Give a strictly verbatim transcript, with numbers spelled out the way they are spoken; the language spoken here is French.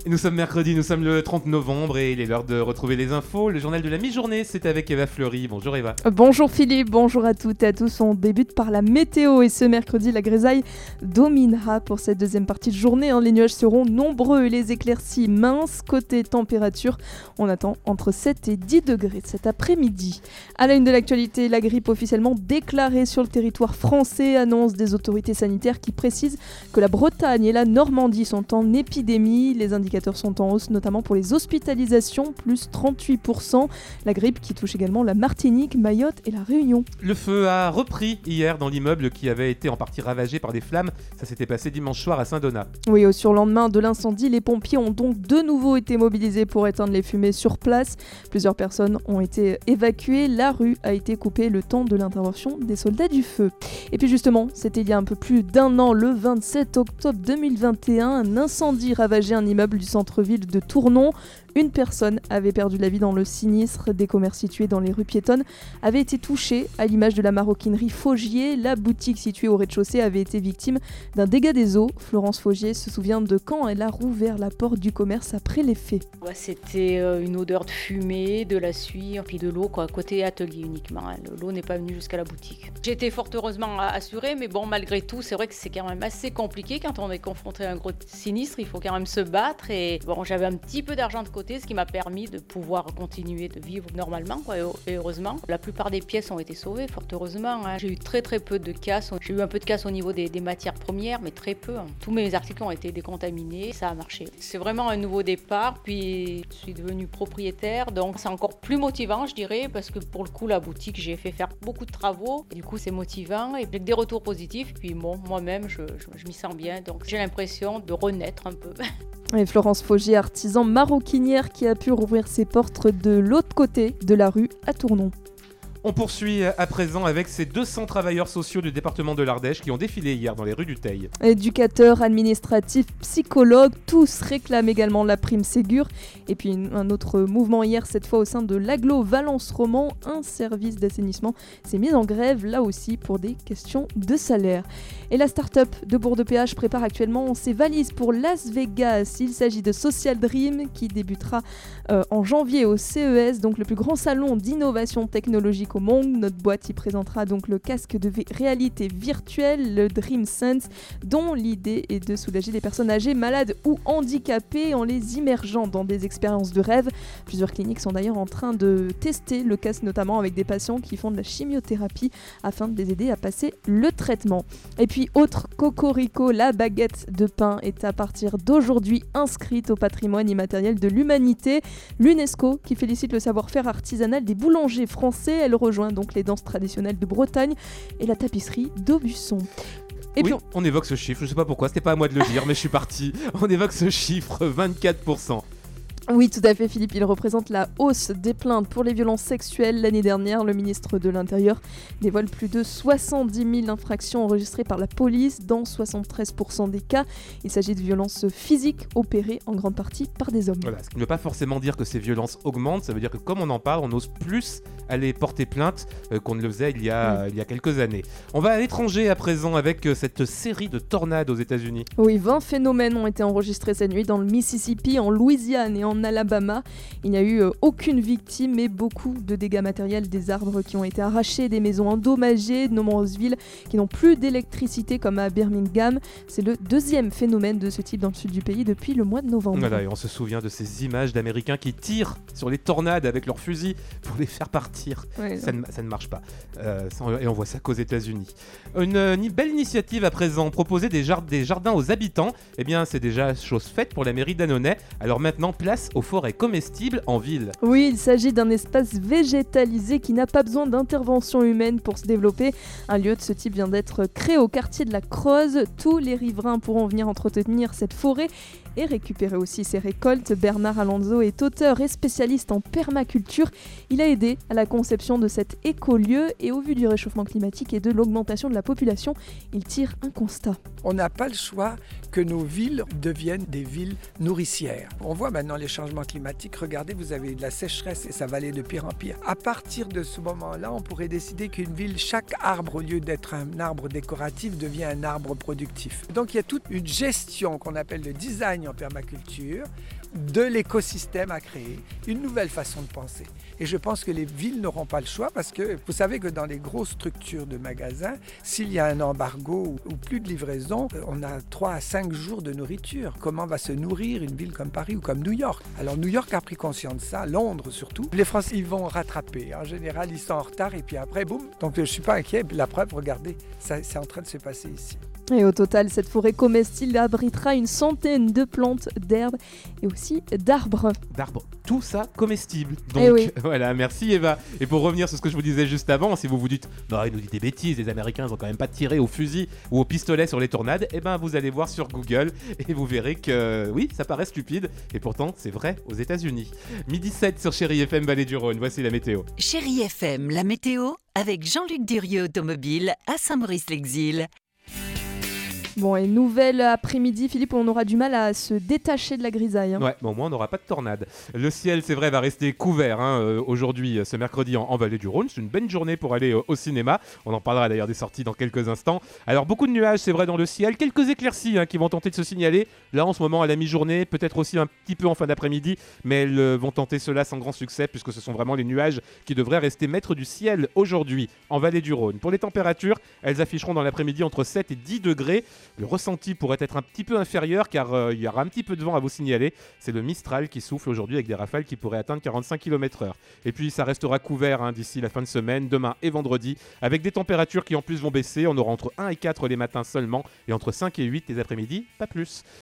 Nous sommes mercredi, nous sommes le trente novembre et il est l'heure de retrouver les infos. Le journal de la mi-journée, c'est avec Eva Fleury. Bonjour Eva. Bonjour Philippe, bonjour à toutes et à tous. On débute par la météo et ce mercredi, la grisaille dominera pour cette deuxième partie de journée. Les nuages seront nombreux et les éclaircies minces. Côté température, on attend entre sept et dix degrés cet après-midi. À la une de l'actualité, la grippe officiellement déclarée sur le territoire français, annonce des autorités sanitaires qui précisent que la Bretagne et la Normandie sont en épidémie. Les indicateurs sont en hausse, notamment pour les hospitalisations, plus trente-huit pour cent. La grippe qui touche également la Martinique, Mayotte et la Réunion. Le feu a repris hier dans l'immeuble qui avait été en partie ravagé par des flammes. Ça s'était passé dimanche soir à Saint-Donat. Oui, au surlendemain de l'incendie, les pompiers ont donc de nouveau été mobilisés pour éteindre les fumées sur place. Plusieurs personnes ont été évacuées. La rue a été coupée le temps de l'intervention des soldats du feu. Et puis justement, c'était il y a un peu plus d'un an, le vingt-sept octobre deux mille vingt et un, un incendie ravageait un immeuble du centre-ville de Tournon. Une personne avait perdu la vie dans le sinistre. Des commerces situés dans les rues piétonnes avaient été touchés, à l'image de la maroquinerie Faugier. La boutique située au rez-de-chaussée avait été victime d'un dégât des eaux. Florence Faugier se souvient de quand elle a rouvert la porte du commerce après les faits. Ouais, c'était une odeur de fumée, de la suie, puis de l'eau, quoi, côté atelier uniquement. L'eau n'est pas venue jusqu'à la boutique. J'ai été fort heureusement assurée, mais bon, malgré tout, c'est vrai que c'est quand même assez compliqué quand on est confronté à un gros sinistre. Il faut quand même se battre et bon, j'avais un petit peu d'argent de côté, ce qui m'a permis de pouvoir continuer de vivre normalement, quoi, et heureusement. La plupart des pièces ont été sauvées, fort heureusement. Hein. J'ai eu très très peu de casse. J'ai eu un peu de casse au niveau des, des matières premières, mais très peu. Hein. Tous mes articles ont été décontaminés, ça a marché. C'est vraiment un nouveau départ, puis je suis devenue propriétaire, donc c'est encore plus motivant, je dirais, parce que pour le coup, la boutique, j'ai fait faire beaucoup de travaux, et du coup, c'est motivant, et j'ai des retours positifs, puis bon, moi-même, je, je, je m'y sens bien, donc j'ai l'impression de renaître un peu. Et Florence Faugier, artisan maroquinière qui a pu rouvrir ses portes de l'autre côté de la rue à Tournon. On poursuit à présent avec ces deux cents travailleurs sociaux du département de l'Ardèche qui ont défilé hier dans les rues du Teil. Éducateurs, administratifs, psychologues, tous réclament également la prime Ségur. Et puis un autre mouvement hier, cette fois au sein de l'Agglo Valence Roman, un service d'assainissement s'est mis en grève, là aussi pour des questions de salaire. Et la start-up de Bourg-de-Péage prépare actuellement ses valises pour Las Vegas. Il s'agit de Social Dream qui débutera euh, en janvier au C E S, donc le plus grand salon d'innovation technologique au monde. Notre boîte y présentera donc le casque de réalité virtuelle, le Dream Sense, dont l'idée est de soulager les personnes âgées, malades ou handicapées en les immergeant dans des expériences de rêve. Plusieurs cliniques sont d'ailleurs en train de tester le casque, notamment avec des patients qui font de la chimiothérapie afin de les aider à passer le traitement. Et puis autre cocorico, la baguette de pain est à partir d'aujourd'hui inscrite au patrimoine immatériel de l'humanité. L'UNESCO qui félicite le savoir-faire artisanal des boulangers français. Elle rejoint donc les danses traditionnelles de Bretagne et la tapisserie d'Aubusson. Et oui, puis on... on évoque ce chiffre, je sais pas pourquoi, c'était pas à moi de le dire, mais je suis parti. On évoque ce chiffre, vingt-quatre pour cent. Oui, tout à fait Philippe, il représente la hausse des plaintes pour les violences sexuelles. L'année dernière, le ministre de l'Intérieur dévoile plus de soixante-dix mille infractions enregistrées par la police dans soixante-treize pour cent des cas. Il s'agit de violences physiques opérées en grande partie par des hommes. Voilà, ce qui ne veut pas forcément dire que ces violences augmentent, ça veut dire que comme on en parle, on ose plus aller porter plainte euh, qu'on ne le faisait il y, a, oui. il y a quelques années. On va à l'étranger à présent avec euh, cette série de tornades aux États-Unis. Oui, vingt phénomènes ont été enregistrés cette nuit dans le Mississippi, en Louisiane et en Alabama. Il n'y a eu euh, aucune victime, mais beaucoup de dégâts matériels, des arbres qui ont été arrachés, des maisons endommagées, de nombreuses villes qui n'ont plus d'électricité comme à Birmingham. C'est le deuxième phénomène de ce type dans le sud du pays depuis le mois de novembre. Voilà, et on se souvient de ces images d'Américains qui tirent sur les tornades avec leurs fusils pour les faire partir. Ouais, ça, ne, ça ne marche pas. Euh, et on voit ça qu'aux États-Unis. Une, une belle initiative à présent, proposer des, jard- des jardins aux habitants. Eh bien, c'est déjà chose faite pour la mairie d'Annonay. Alors maintenant, place aux forêts comestibles en ville. Oui, il s'agit d'un espace végétalisé qui n'a pas besoin d'intervention humaine pour se développer. Un lieu de ce type vient d'être créé au quartier de la Creuse. Tous les riverains pourront venir entretenir cette forêt et récupérer aussi ses récoltes. Bernard Alonso est auteur et spécialiste en permaculture. Il a aidé à la conception de cet écolieu et au vu du réchauffement climatique et de l'augmentation de la population, il tire un constat. On n'a pas le choix que nos villes deviennent des villes nourricières. On voit maintenant les changements climatiques. Regardez, vous avez de la sécheresse et ça va aller de pire en pire. À partir de ce moment-là, on pourrait décider qu'une ville, chaque arbre, au lieu d'être un arbre décoratif, devient un arbre productif. Donc il y a toute une gestion qu'on appelle le design en permaculture, de l'écosystème à créer, une nouvelle façon de penser. Et je pense que les villes n'auront pas le choix parce que vous savez que dans les grosses structures de magasins, s'il y a un embargo ou, ou plus de livraison, on a trois à cinq jours de nourriture. Comment va se nourrir une ville comme Paris ou comme New York? Alors New York a pris conscience de ça, Londres surtout. Les Français, ils vont rattraper. En général, ils sont en retard et puis après, boum. Donc je ne suis pas inquiet. La preuve, regardez, ça, c'est en train de se passer ici. Et au total, cette forêt comestible abritera une centaine de plantes, d'herbes et aussi d'arbres. D'arbres, tout ça comestible. Donc eh oui. Voilà, merci Eva. Et pour revenir sur ce que je vous disais juste avant, si vous vous dites « Non, il nous dit des bêtises, les Américains ils ont quand même pas tiré au fusil ou au pistolet sur les tornades », eh ben vous allez voir sur Google et vous verrez que oui, ça paraît stupide et pourtant c'est vrai aux États-Unis. midi sept sur Chérie F M Vallée du Rhône, voici la météo. Chérie F M, la météo avec Jean-Luc Durieux Automobile à Saint-Maurice-l'Exil. Bon, et nouvelle après-midi, Philippe, on aura du mal à se détacher de la grisaille. Hein. Ouais, bon, au moins on n'aura pas de tornade. Le ciel, c'est vrai, va rester couvert hein, euh, aujourd'hui, ce mercredi en, en Vallée du Rhône. C'est une bonne journée pour aller euh, au cinéma. On en parlera d'ailleurs des sorties dans quelques instants. Alors, beaucoup de nuages, c'est vrai, dans le ciel. Quelques éclaircies hein, qui vont tenter de se signaler. Là, en ce moment, à la mi-journée, peut-être aussi un petit peu en fin d'après-midi, mais elles euh, vont tenter cela sans grand succès, puisque ce sont vraiment les nuages qui devraient rester maîtres du ciel aujourd'hui en Vallée du Rhône. Pour les températures, elles afficheront dans l'après-midi entre sept et dix degrés. Le ressenti pourrait être un petit peu inférieur car euh, il y aura un petit peu de vent à vous signaler. C'est le Mistral qui souffle aujourd'hui avec des rafales qui pourraient atteindre quarante-cinq kilomètres heure. Et puis ça restera couvert hein, d'ici la fin de semaine, demain et vendredi, avec des températures qui en plus vont baisser. On aura entre un et quatre les matins seulement et entre cinq et huit les après-midi, pas plus.